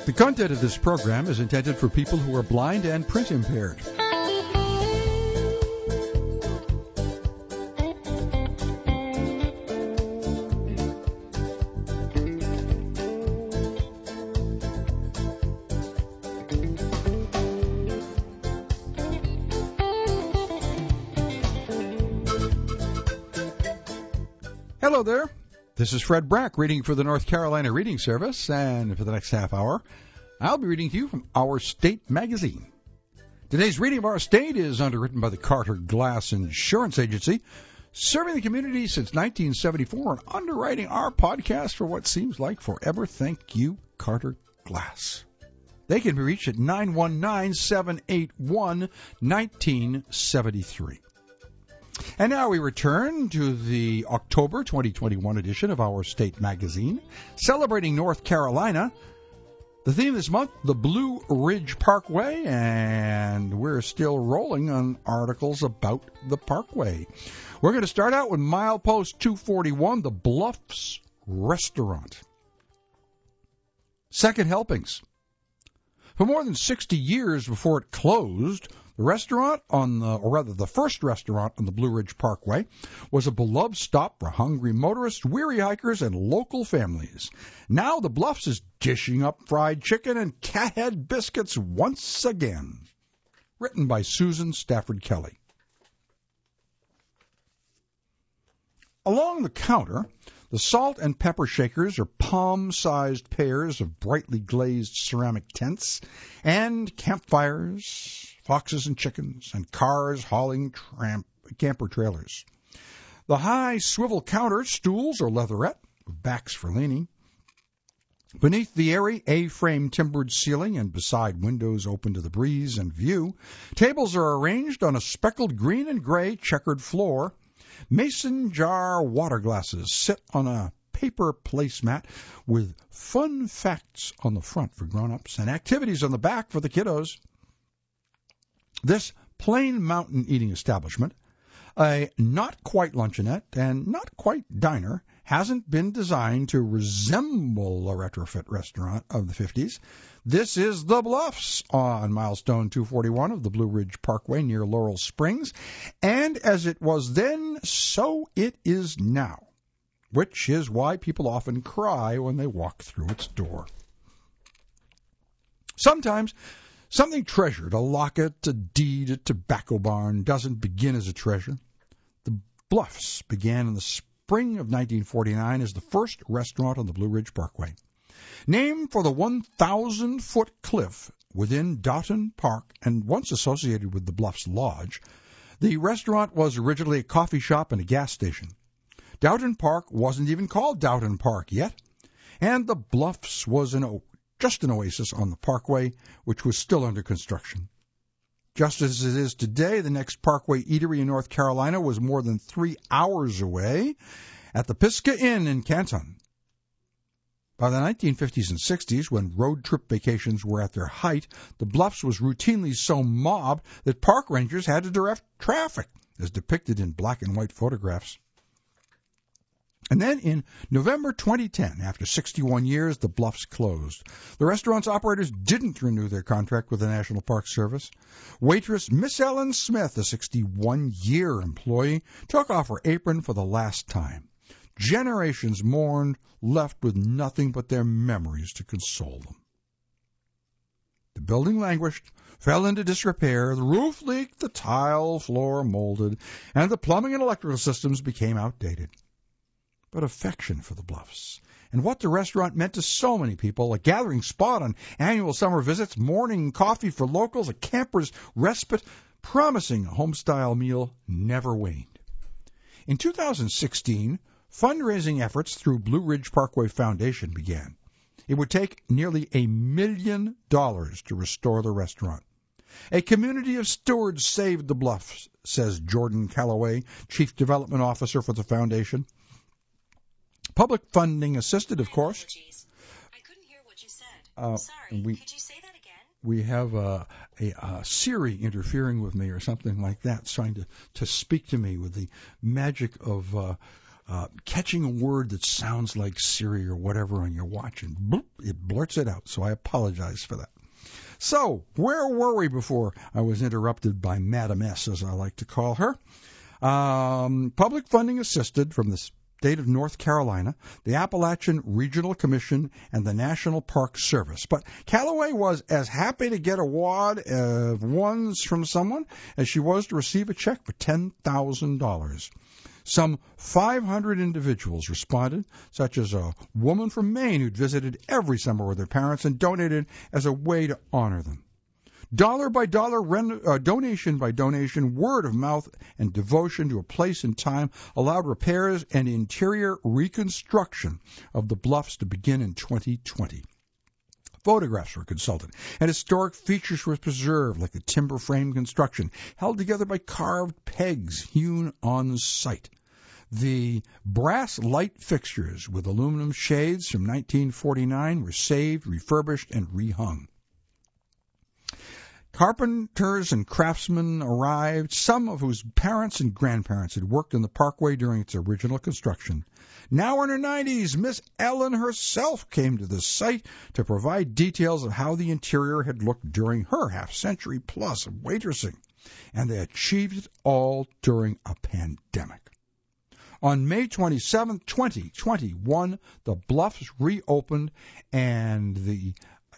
The content of this program is intended for people who are blind and print impaired. Hello there. This is Fred Brack reading for the North Carolina Reading Service, and for the next half hour, I'll be reading to you from Our State magazine. Today's reading of Our State is underwritten by the Carter Glass Insurance Agency, serving the community since 1974 and underwriting our podcast for what seems like forever. Thank you, Carter Glass. They can be reached at 919-781-1973. And now we return to the October 2021 edition of Our State magazine, celebrating North Carolina. The theme this month, the Blue Ridge Parkway, and we're still rolling on articles about the Parkway. We're going to start out with milepost 241, the Bluffs Restaurant. Second helpings. For more than 60 years before it closed, the restaurant the first restaurant on the Blue Ridge Parkway was a beloved stop for hungry motorists, weary hikers, and local families. Now the Bluffs is dishing up fried chicken and cathead biscuits once again. Written by Susan Stafford Kelly. Along the counter, the salt and pepper shakers are palm-sized pairs of brightly glazed ceramic tents and campfires, foxes and chickens, and cars hauling camper trailers. The high swivel counter stools are leatherette, with backs for leaning. Beneath the airy A-frame timbered ceiling and beside windows open to the breeze and view, tables are arranged on a speckled green and gray checkered floor. Mason jar water glasses sit on a paper placemat with fun facts on the front for grown-ups and activities on the back for the kiddos. This plain mountain eating establishment, a not-quite luncheonette and not-quite diner, hasn't been designed to resemble a retrofit restaurant of the 50s. This is the Bluffs on milestone 241 of the Blue Ridge Parkway near Laurel Springs, and as it was then, so it is now, which is why people often cry when they walk through its door. Sometimes something treasured, a locket, a deed, a tobacco barn, doesn't begin as a treasure. The Bluffs began in the spring of 1949 as the first restaurant on the Blue Ridge Parkway. Named for the 1,000-foot cliff within Doughton Park and once associated with the Bluffs Lodge, the restaurant was originally a coffee shop and a gas station. Doughton Park wasn't even called Doughton Park yet, and the Bluffs was just an oasis on the parkway, which was still under construction. Just as it is today, the next Parkway eatery in North Carolina was more than 3 hours away at the Pisgah Inn in Canton. By the 1950s and 60s, when road trip vacations were at their height, the Bluffs was routinely so mobbed that park rangers had to direct traffic, as depicted in black and white photographs. And then in November 2010, after 61 years, the Bluffs closed. The restaurant's operators didn't renew their contract with the National Park Service. Waitress Miss Ellen Smith, a 61-year employee, took off her apron for the last time. Generations mourned, left with nothing but their memories to console them. The building languished, fell into disrepair, the roof leaked, the tile floor molded, and the plumbing and electrical systems became outdated. But affection for the Bluffs, and what the restaurant meant to so many people, a gathering spot on annual summer visits, morning coffee for locals, a camper's respite, promising a home-style meal, never waned. In 2016, fundraising efforts through Blue Ridge Parkway Foundation began. It would take nearly $1 million to restore the restaurant. A community of stewards saved the Bluffs, says Jordan Calloway, Chief Development Officer for the foundation. Public funding assisted, of course. I couldn't hear what you said. Sorry, could you say that again? We have a Siri interfering with me or something like that, trying to speak to me with the magic of catching a word that sounds like Siri or whatever on your watch, and bloop, it blurts it out. So I apologize for that. So, where were we before I was interrupted by Madam S, as I like to call her? Public funding assisted from the state of North Carolina, the Appalachian Regional Commission, and the National Park Service. But Callaway was as happy to get a wad of ones from someone as she was to receive a check for $10,000. Some 500 individuals responded, such as a woman from Maine who'd visited every summer with her parents and donated as a way to honor them. Dollar by dollar, donation by donation, word of mouth, and devotion to a place and time allowed repairs and interior reconstruction of the bluffs to begin in 2020. Photographs were consulted, and historic features were preserved, like the timber frame construction, held together by carved pegs hewn on site. The brass light fixtures with aluminum shades from 1949 were saved, refurbished, and rehung. Carpenters and craftsmen arrived, some of whose parents and grandparents had worked in the parkway during its original construction. Now in her 90s, Miss Ellen herself came to the site to provide details of how the interior had looked during her half-century plus of waitressing, and they achieved it all during a pandemic. On May 27, 2021, the Bluffs reopened, and the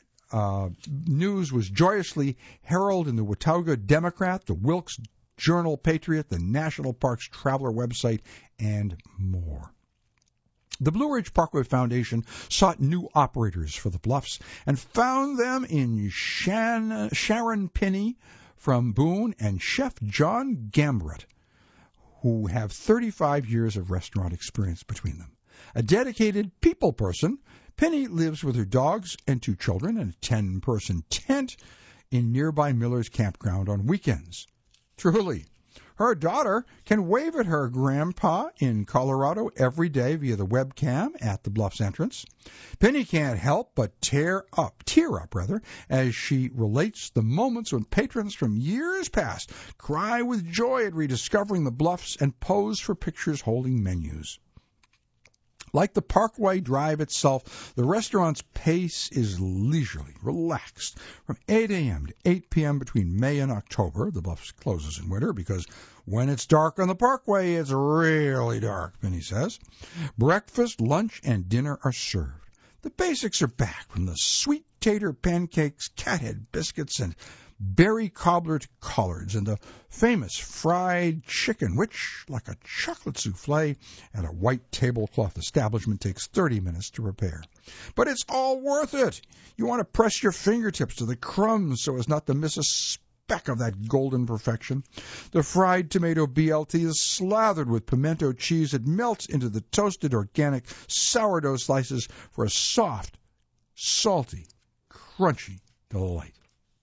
news was joyously heralded in the Watauga Democrat, the Wilkes Journal Patriot, the National Parks Traveler website, and more. The Blue Ridge Parkway Foundation sought new operators for the Bluffs and found them in Sharon Pinney from Boone and Chef John Gambrett, who have 35 years of restaurant experience between them. A dedicated people person, Penny lives with her dogs and 2 children in a 10-person tent in nearby Miller's Campground on weekends. Truly, her daughter can wave at her grandpa in Colorado every day via the webcam at the Bluffs entrance. Penny can't help but tear up, as she relates the moments when patrons from years past cry with joy at rediscovering the Bluffs and pose for pictures holding menus. Like the Parkway Drive itself, the restaurant's pace is leisurely, relaxed, from 8 a.m. to 8 p.m. between May and October. The Bluffs closes in winter because when it's dark on the Parkway, it's really dark, Penny says. Breakfast, lunch, and dinner are served. The basics are back, from the sweet tater pancakes, cathead biscuits, and berry cobbler to collards, and the famous fried chicken, which, like a chocolate souffle at a white tablecloth establishment, takes 30 minutes to prepare. But it's all worth it. You want to press your fingertips to the crumbs so as not to miss a speck of that golden perfection. The fried tomato BLT is slathered with pimento cheese that melts into the toasted organic sourdough slices for a soft, salty, crunchy delight.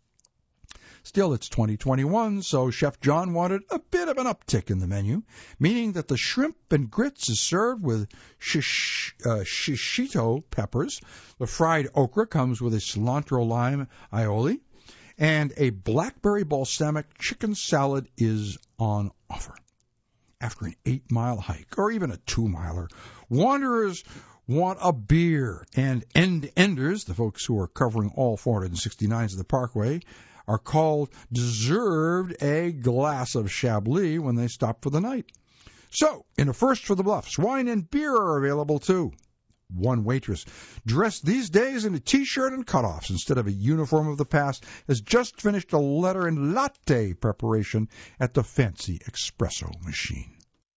Still, it's 2021, so Chef John wanted a bit of an uptick in the menu, meaning that the shrimp and grits is served with shishito peppers. The fried okra comes with a cilantro lime aioli, and a blackberry balsamic chicken salad is on offer. After an 8-mile hike, or even a 2-miler, wanderers want a beer, and end-enders, the folks who are covering all 469s of the Parkway, are called deserved a glass of Chablis when they stop for the night. So, in a first for the Bluffs, wine and beer are available too. One waitress, dressed these days in a T-shirt and cutoffs instead of a uniform of the past, has just finished a letter and latte preparation at the fancy espresso machine.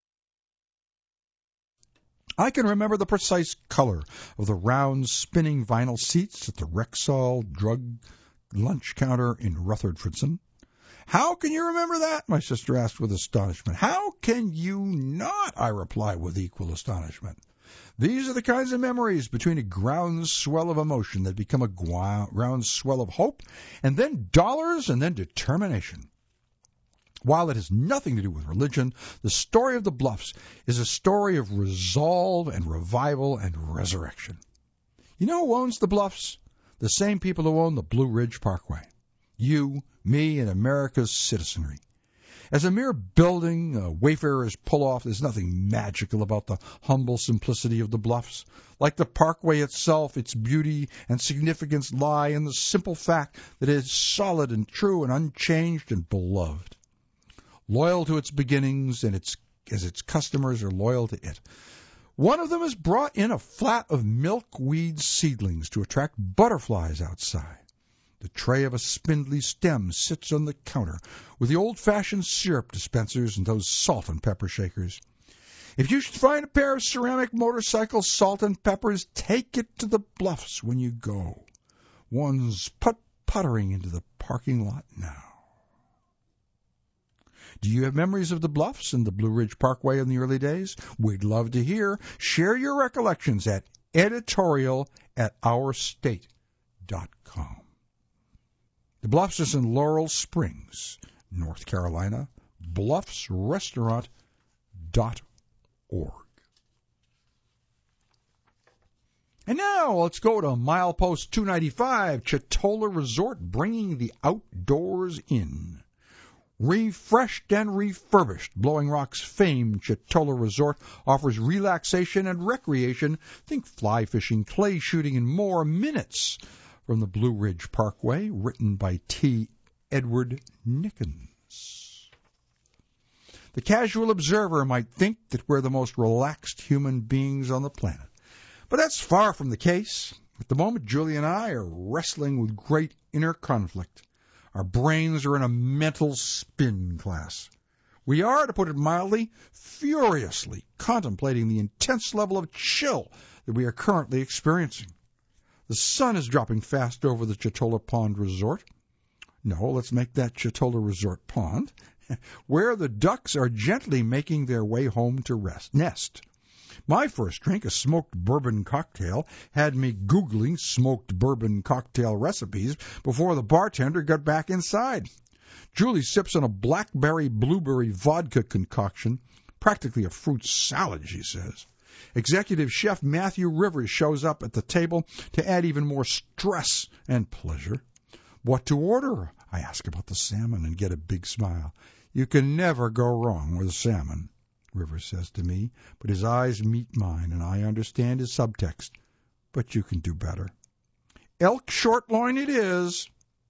I can remember the precise color of the round spinning vinyl seats at the Rexall drug lunch counter in Rutherfordson. How can you remember that? My sister asked with astonishment. How can you not? I reply with equal astonishment. These are the kinds of memories between a groundswell of emotion that become a groundswell of hope, and then dollars, and then determination. While it has nothing to do with religion, the story of the Bluffs is a story of resolve and revival and resurrection. You know who owns the Bluffs? The same people who own the Blue Ridge Parkway. You, me, and America's citizenry. As a mere building wayfarers pull off, there's nothing magical about the humble simplicity of the Bluffs. Like the Parkway itself, its beauty and significance lie in the simple fact that it is solid and true and unchanged and beloved. Loyal to its beginnings, and as its customers are loyal to it. One of them has brought in a flat of milkweed seedlings to attract butterflies outside. The tray of a spindly stem sits on the counter with the old-fashioned syrup dispensers and those salt and pepper shakers. If you should find a pair of ceramic motorcycle salt and peppers, take it to the Bluffs when you go. One's puttering into the parking lot now. Do you have memories of the Bluffs and the Blue Ridge Parkway in the early days? We'd love to hear. Share your recollections at editorial@ourstate.com. The Bluffs is in Laurel Springs, North Carolina. BluffsRestaurant.org. And now let's go to milepost 295, Chetola Resort, bringing the outdoors in. Refreshed and refurbished, Blowing Rock's famed Chetola Resort offers relaxation and recreation. Think fly fishing, clay shooting, and more minutes from the Blue Ridge Parkway, written by T. Edward Nickens. The casual observer might think that we're the most relaxed human beings on the planet. But that's far from the case. At the moment, Julie and I are wrestling with great inner conflict. Our brains are in a mental spin class. We are, to put it mildly, furiously contemplating the intense level of chill that we are currently experiencing. The sun is dropping fast over the Chetola Pond Resort. No, let's make that Chetola Resort Pond, where the ducks are gently making their way home to nest. My first drink, a smoked bourbon cocktail, had me Googling smoked bourbon cocktail recipes before the bartender got back inside. Julie sips on a blackberry blueberry vodka concoction, practically a fruit salad, she says. Executive Chef Matthew Rivers shows up at the table to add even more stress and pleasure. What to order? I ask about the salmon and get a big smile. You can never go wrong with salmon, Rivers says to me, but his eyes meet mine and I understand his subtext. But you can do better. Elk short loin it is.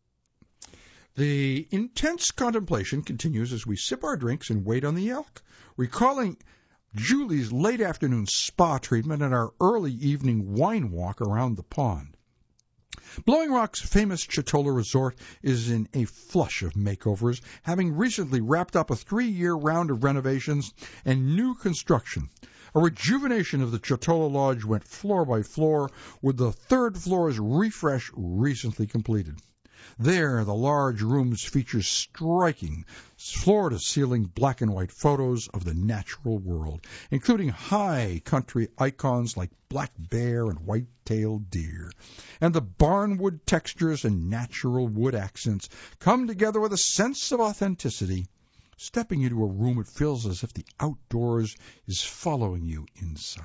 The intense contemplation continues as we sip our drinks and wait on the elk, recalling Julie's late afternoon spa treatment and our early evening wine walk around the pond. Blowing Rock's famous Chetola Resort is in a flush of makeovers, having recently wrapped up a 3-year round of renovations and new construction. A rejuvenation of the Chetola Lodge went floor by floor, with the third floor's refresh recently completed. There, the large rooms feature striking floor-to-ceiling black and white photos of the natural world, including high country icons like black bear and white-tailed deer. And the barnwood textures and natural wood accents come together with a sense of authenticity. Stepping into a room, it feels as if the outdoors is following you inside.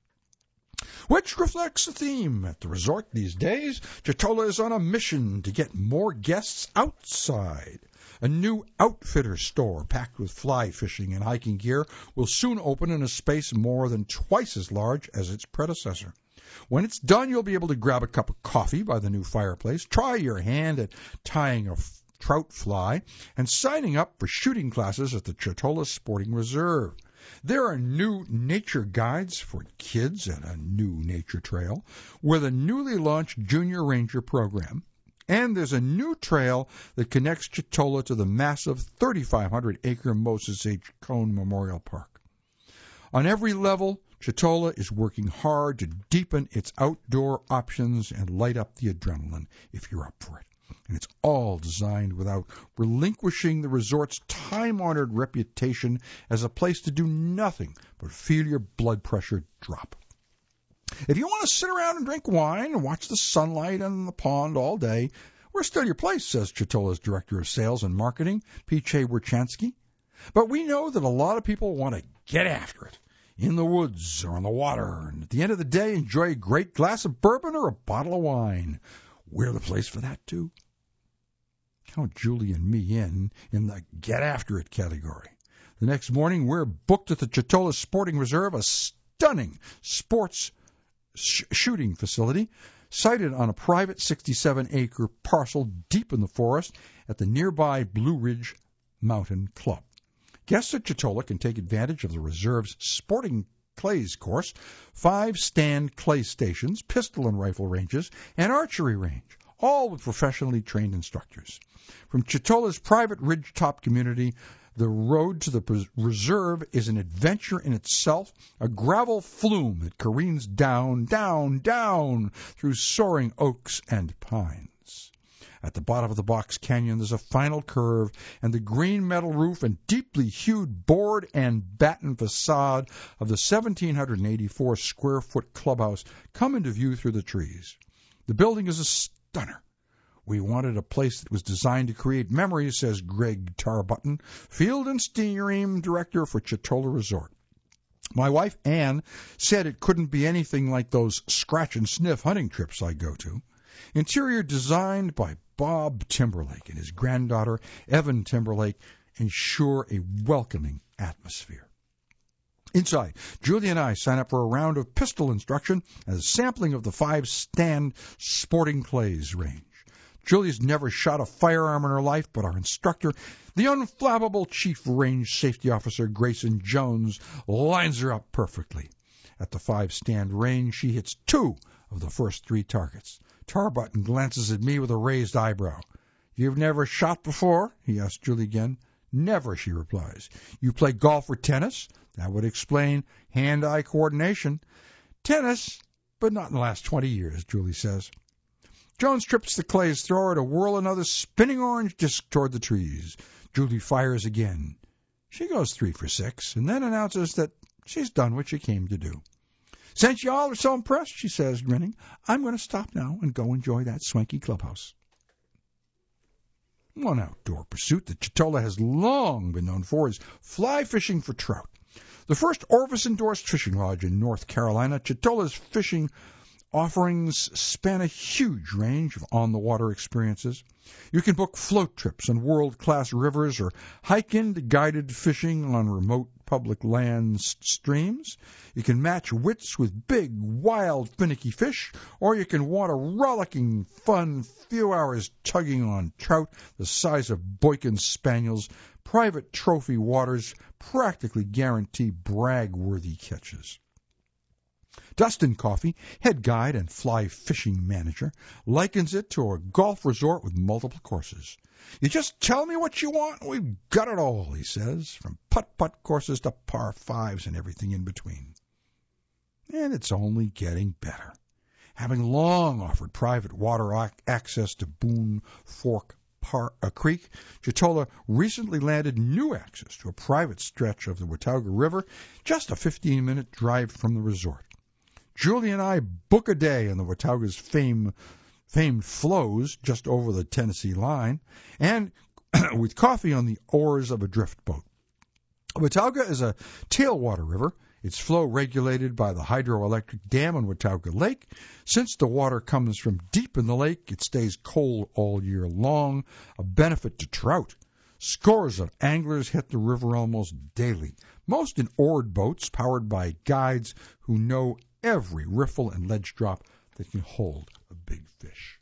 Which reflects the theme at the resort these days. Chetola is on a mission to get more guests outside. A new outfitter store packed with fly fishing and hiking gear will soon open in a space more than twice as large as its predecessor. When it's done, you'll be able to grab a cup of coffee by the new fireplace, try your hand at tying a trout fly, and signing up for shooting classes at the Chetola Sporting Reserve. There are new nature guides for kids and a new nature trail with a newly launched Junior Ranger program. And there's a new trail that connects Chetola to the massive 3,500-acre Moses H. Cone Memorial Park. On every level, Chetola is working hard to deepen its outdoor options and light up the adrenaline if you're up for it. And it's all designed without relinquishing the resort's time-honored reputation as a place to do nothing but feel your blood pressure drop. If you want to sit around and drink wine and watch the sunlight and the pond all day, we're still your place, says Chetola's Director of Sales and Marketing, P.J. Werchansky. But we know that a lot of people want to get after it, in the woods or on the water, and at the end of the day enjoy a great glass of bourbon or a bottle of wine. We're the place for that, too. Count Julie and me in the get after it category. The next morning, we're booked at the Chitola Sporting Reserve, a stunning sports shooting facility sited on a private 67-acre parcel deep in the forest at the nearby Blue Ridge Mountain Club. Guests at Chitola can take advantage of the reserve's sporting clays course, 5 stand clay stations, pistol and rifle ranges, and archery range, all with professionally trained instructors. From Chitola's private ridgetop community, the road to the reserve is an adventure in itself, a gravel flume that careens down, down, down through soaring oaks and pines. At the bottom of the box canyon, there's a final curve, and the green metal roof and deeply hewed board and batten facade of the 1,784 square foot clubhouse come into view through the trees. The building is a stunner. We wanted a place that was designed to create memories, says Greg Tarbutton, field and steam director for Chitola Resort. My wife, Ann, said it couldn't be anything like those scratch-and-sniff hunting trips I go to. Interior designed by Bob Timberlake and his granddaughter, Evan Timberlake, ensure a welcoming atmosphere. Inside, Julie and I sign up for a round of pistol instruction and a sampling of the 5-stand sporting clays range. Julie's never shot a firearm in her life, but our instructor, the unflappable Chief Range Safety Officer Grayson Jones, lines her up perfectly. At the 5-stand range, she hits 2 of the first 3 targets. Tarbutton glances at me with a raised eyebrow. "You've never shot before?" he asks Julie again. "Never," she replies. "You play golf or tennis?" That would explain hand-eye coordination. "Tennis, but not in the last 20 years, Julie says. Jones trips the clays thrower to whirl another spinning orange disc toward the trees. Julie fires again. She goes 3 for 6, and then announces that she's done what she came to do. "Since y'all are so impressed," she says, grinning, "I'm going to stop now and go enjoy that swanky clubhouse." One outdoor pursuit that Chitola has long been known for is fly fishing for trout. The first Orvis-endorsed fishing lodge in North Carolina, Chitola's fishing offerings span a huge range of on-the-water experiences. You can book float trips on world-class rivers or hike into guided fishing on remote public land streams. You can match wits with big, wild, finicky fish, or you can want a rollicking, fun few hours tugging on trout the size of Boykin Spaniels. Private trophy waters practically guarantee brag-worthy catches. Dustin Coffey, head guide and fly fishing manager, likens it to a golf resort with multiple courses. "You just tell me what you want, and we've got it all," he says, from putt-putt courses to par 5s and everything in between. And it's only getting better. Having long offered private water access to Boone Fork Creek, Chitola recently landed new access to a private stretch of the Watauga River, just a 15-minute drive from the resort. Julie and I book a day in the Watauga's famed flows just over the Tennessee line, and with coffee on the oars of a drift boat. Watauga is a tailwater river, its flow regulated by the hydroelectric dam on Watauga Lake. Since the water comes from deep in the lake, it stays cold all year long, a benefit to trout. Scores of anglers hit the river almost daily, most in oared boats powered by guides who know every riffle and ledge drop that can hold a big fish.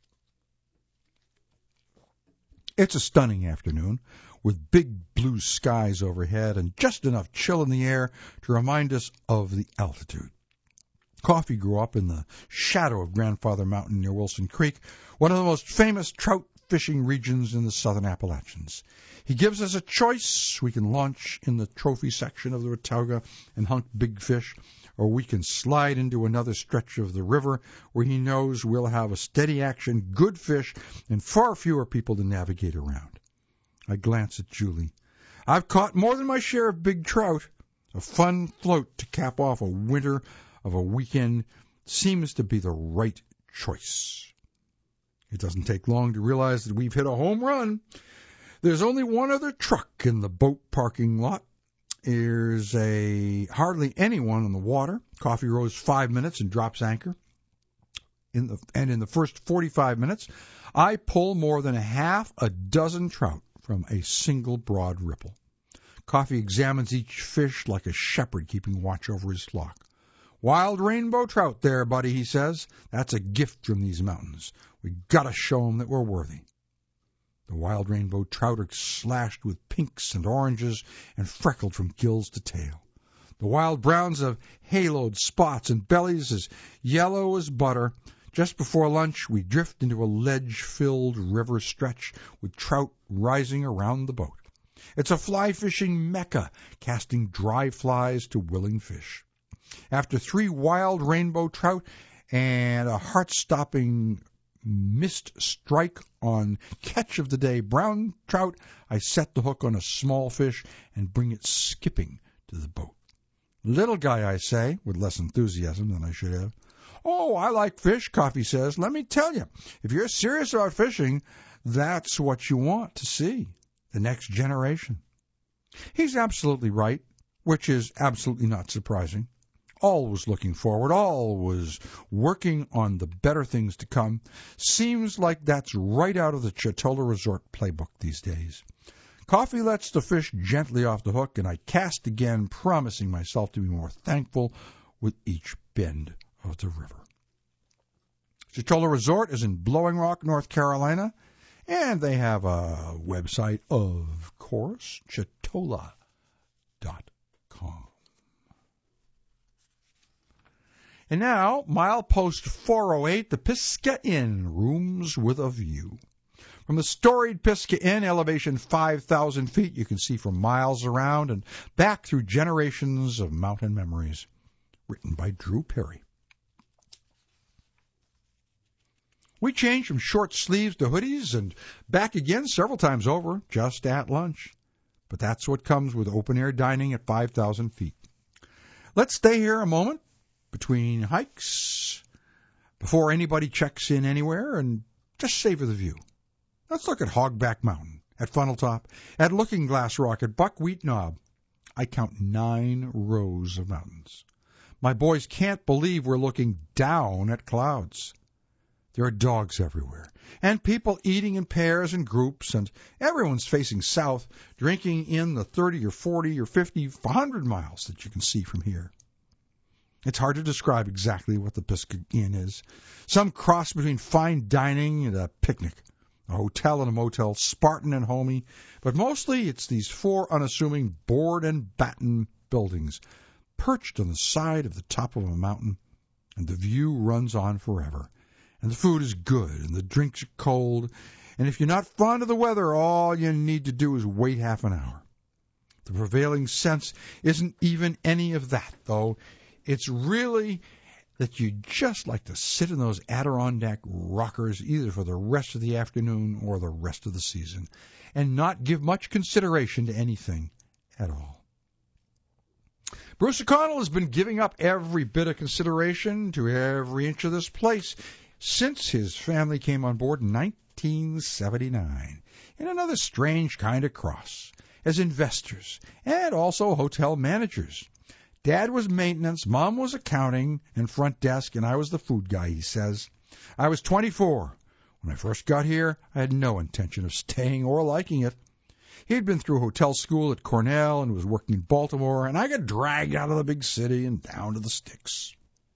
It's a stunning afternoon, with big blue skies overhead and just enough chill in the air to remind us of the altitude. Coffey grew up in the shadow of Grandfather Mountain near Wilson Creek, one of the most famous trout fishing regions in the southern Appalachians. He gives us a choice. We can launch in the trophy section of the Watauga and hunt big fish, or we can slide into another stretch of the river where he knows we'll have a steady action, good fish, and far fewer people to navigate around. I glance at Julie. "I've caught more than my share of big trout. A fun float to cap off a winter of a weekend seems to be the right choice." It doesn't take long to realize that we've hit a home run. There's only one other truck in the boat parking lot. There's hardly anyone on the water. Coffey rows 5 minutes and drops anchor. in the first 45 minutes, I pull more than half a dozen trout from a single broad ripple. Coffee examines each fish like a shepherd keeping watch over his flock. Wild rainbow trout there, buddy, he says. That's a gift from these mountains. We gotta show 'em that we're worthy. The wild rainbow trout are slashed with pinks and oranges and freckled from gills to tail. The wild browns have haloed spots and bellies as yellow as butter. Just before lunch, we drift into a ledge-filled river stretch with trout rising around the boat. It's a fly-fishing mecca, casting dry flies to willing fish. After 3 wild rainbow trout and a heart-stopping missed strike on catch of the day brown trout, I set the hook on a small fish and bring it skipping to the boat. Little guy, I say, with less enthusiasm than I should have. Oh, I like fish, Coffee says. Let me tell you, if you're serious about fishing, that's what you want to see, the next generation. He's absolutely right, which is absolutely not surprising. Always looking forward, always working on the better things to come. Seems like that's right out of the Chatola Resort playbook these days. Coffee lets the fish gently off the hook, and I cast again, promising myself to be more thankful with each bend of the river. Chatola Resort is in Blowing Rock, North Carolina, and they have a website, of course, chatola.com. And now, milepost 408, the Pisgah Inn, rooms with a view. From the storied Pisgah Inn, elevation 5,000 feet, you can see for miles around and back through generations of mountain memories. Written by Drew Perry. We changed from short sleeves to hoodies and back again several times over, just at lunch. But that's what comes with open-air dining at 5,000 feet. Let's stay here a moment between hikes, before anybody checks in anywhere, and just savor the view. Let's look at Hogback Mountain, at Funnel Top, at Looking Glass Rock, at Buckwheat Knob. I count 9 rows of mountains. My boys can't believe we're looking down at clouds. There are dogs everywhere, and people eating in pairs and groups, and everyone's facing south, drinking in the 30 or 40 or 50, 100 miles that you can see from here. It's hard to describe exactly what the Pisgah Inn is. Some cross between fine dining and a picnic, a hotel and a motel, Spartan and homey, but mostly it's these 4 unassuming board and batten buildings, perched on the side of the top of a mountain, and the view runs on forever. And the food is good, and the drinks are cold, and if you're not fond of the weather, all you need to do is wait half an hour. The prevailing sense isn't even any of that, though. It's really that you'd just like to sit in those Adirondack rockers either for the rest of the afternoon or the rest of the season, and not give much consideration to anything at all. Bruce O'Connell has been giving up every bit of consideration to every inch of this place since his family came on board in 1979, in another strange kind of cross, as investors and also hotel managers. Dad was maintenance, Mom was accounting and front desk, and I was the food guy, he says. I was 24. When I first got here, I had no intention of staying or liking it. He'd been through hotel school at Cornell and was working in Baltimore, and I got dragged out of the big city and down to the sticks.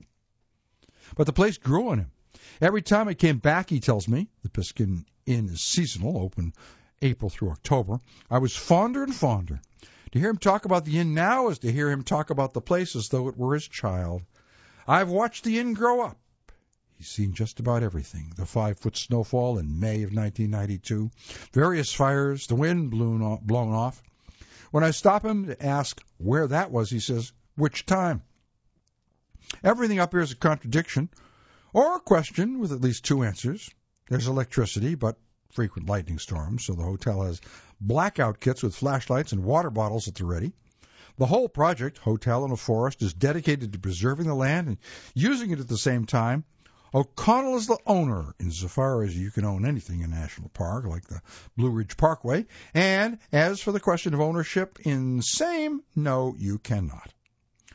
But the place grew on him. Every time I came back, he tells me, the Pisgah Inn is seasonal, open April through October, I was fonder and fonder. To hear him talk about the inn now is to hear him talk about the place as though it were his child. I've watched the inn grow up. He's seen just about everything. The 5-foot snowfall in May of 1992, various fires, the wind blown off. When I stop him to ask where that was, he says, which time? Everything up here is a contradiction, or a question with at least 2 answers. There's electricity, but frequent lightning storms, so the hotel has blackout kits with flashlights and water bottles at the ready. The whole project, Hotel in a Forest, is dedicated to preserving the land and using it at the same time. O'Connell is the owner, insofar as you can own anything in a national park, like the Blue Ridge Parkway. And as for the question of ownership in same, no, you cannot.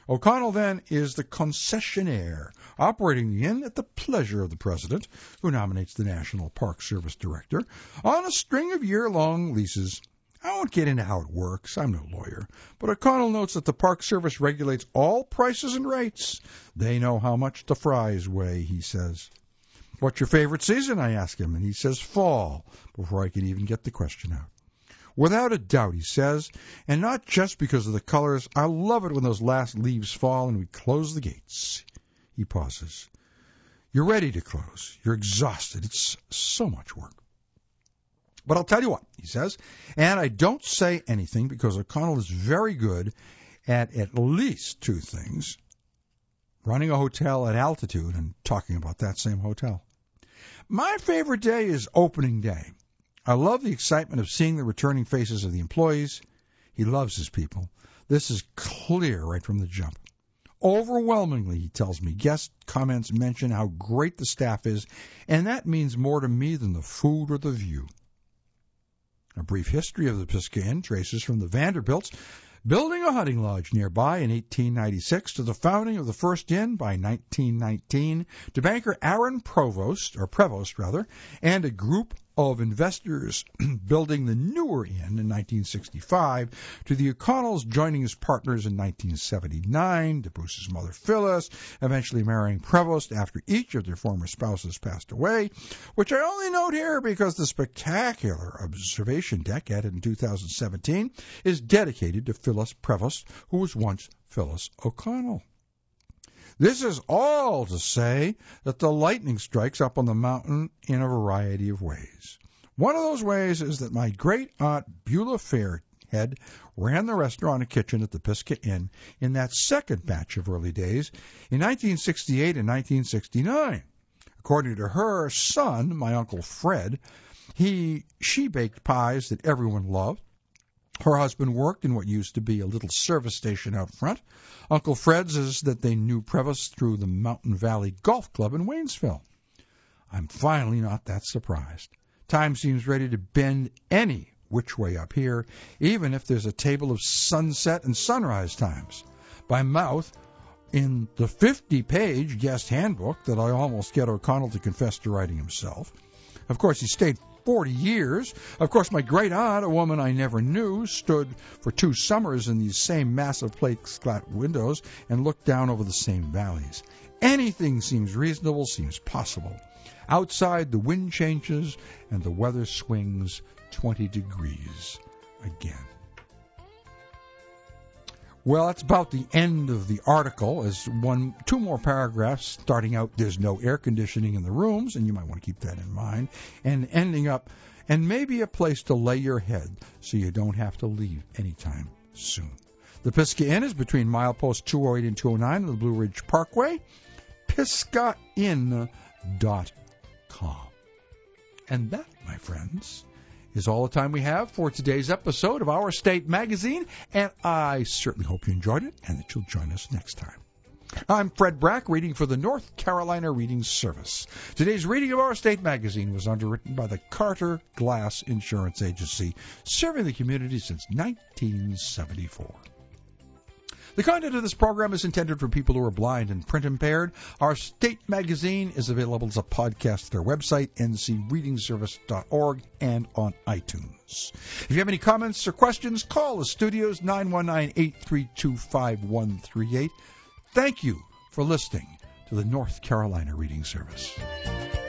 O'Connell, then, is the concessionaire, operating the inn at the pleasure of the president, who nominates the National Park Service director, on a string of year-long leases. I won't get into how it works. I'm no lawyer. But O'Connell notes that the Park Service regulates all prices and rates. They know how much the fries weigh, he says. What's your favorite season? I ask him, and he says fall, before I can even get the question out. Without a doubt, he says, and not just because of the colors. I love it when those last leaves fall and we close the gates. He pauses. You're ready to close. You're exhausted. It's so much work. But I'll tell you what, he says, and I don't say anything because O'Connell is very good at least two things: running a hotel at altitude and talking about that same hotel. My favorite day is opening day. I love the excitement of seeing the returning faces of the employees. He loves his people. This is clear right from the jump. Overwhelmingly, he tells me, guest comments mention how great the staff is, and that means more to me than the food or the view. A brief history of the Pisgah Inn traces from the Vanderbilts building a hunting lodge nearby in 1896 to the founding of the first inn by 1919 to banker Aaron Prevost, and a group of investors building the newer inn in 1965, to the O'Connells joining as partners in 1979, to Bruce's mother Phyllis, eventually marrying Prevost after each of their former spouses passed away, which I only note here because the spectacular observation deck added in 2017 is dedicated to Phyllis Prevost, who was once Phyllis O'Connell. This is all to say that the lightning strikes up on the mountain in a variety of ways. One of those ways is that my great-aunt Beulah Fairhead ran the restaurant and kitchen at the Pisgah Inn in that second batch of early days in 1968 and 1969. According to her son, my Uncle Fred, she baked pies that everyone loved. Her husband worked in what used to be a little service station out front. Uncle Fred's is that they knew Prevost through the Mountain Valley Golf Club in Waynesville. I'm finally not that surprised. Time seems ready to bend any which way up here, even if there's a table of sunset and sunrise times. By mouth, in the 50-page guest handbook that I almost get O'Connell to confess to writing himself. Of course, he stayed 40 years. Of course, my great-aunt, a woman I never knew, stood for 2 summers in these same massive plate-glass windows and looked down over the same valleys. Anything seems reasonable, seems possible. Outside, the wind changes and the weather swings 20 degrees again. Well, that's about the end of the article. As 2 more paragraphs starting out, there's no air conditioning in the rooms, and you might want to keep that in mind, and ending up, and maybe a place to lay your head so you don't have to leave anytime soon. The Pisgah Inn is between milepost 208 and 209 on the Blue Ridge Parkway, pisgahin.com. And that, my friends, is all the time we have for today's episode of Our State Magazine, and I certainly hope you enjoyed it and that you'll join us next time. I'm Fred Brack, reading for the North Carolina Reading Service. Today's reading of Our State Magazine was underwritten by the Carter Glass Insurance Agency, serving the community since 1974. The content of this program is intended for people who are blind and print impaired. Our state magazine is available as a podcast at our website, ncreadingservice.org, and on iTunes. If you have any comments or questions, call the studios 919-832-5138. Thank you for listening to the North Carolina Reading Service.